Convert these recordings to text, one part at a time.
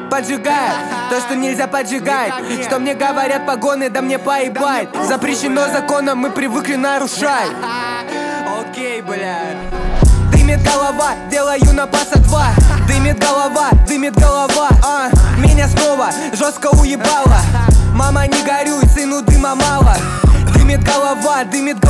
поджигает то, что нельзя поджигать. Что мне говорят погоны, да мне поебать. Запрещено законом, мы привыкли нарушать. Окей, бля. Дымит голова, делаю на паса 2. Дымит голова, меня снова жестко уебало. Мама, не горюй, сыну дыма мало. Дымит голова,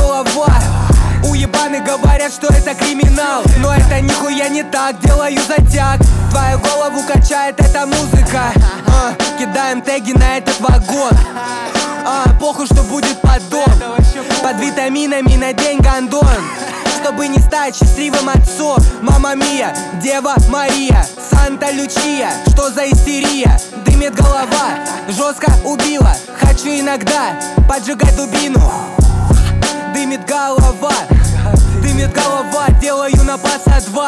уебаны говорят, что это криминал. Но это нихуя не так, делаю затяг. Твою голову качает эта музыка. Кидаем теги на этот вагон. Похуй, что будет потом. Под витаминами на день гондон. Чтобы не стать счастливым отцом. Мама Мия, Дева Мария, Санта Лючия, что за истерия? Дымит голова, жестко убила. Хочу иногда поджигать дубину. Дымит голова, делаю на паса 2.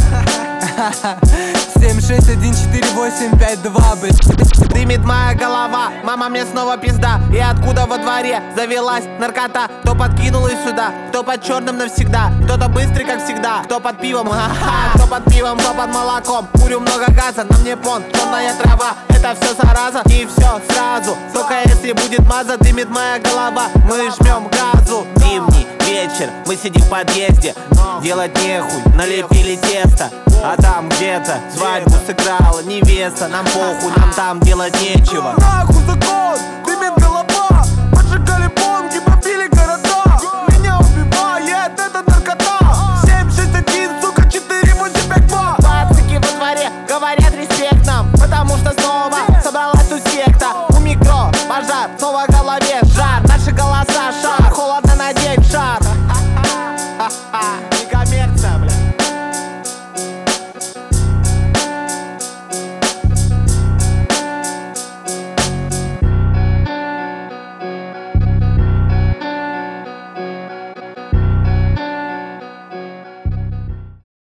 7614852, блядь. Дымит моя голова, мама, мне снова пизда. И откуда во дворе завелась наркота? Кто подкинул ее сюда, кто под черным навсегда. Кто-то быстрый, как всегда, кто под пивом, кто под пивом, кто под молоком. Курю много газа, на мне понт, тонная трава. Это все зараза, и все сразу. Только если будет маза, дымит моя голова. Мы жмем газу. Зимний вечер, мы сидим в подъезде. Делать нехуй, налепили тесто. А там где-то свадьбу сыграла невеста. Нам похуй, нам там делать нечего. Нахуй закон, дымит голова. Поджигали бомги, бомбили города.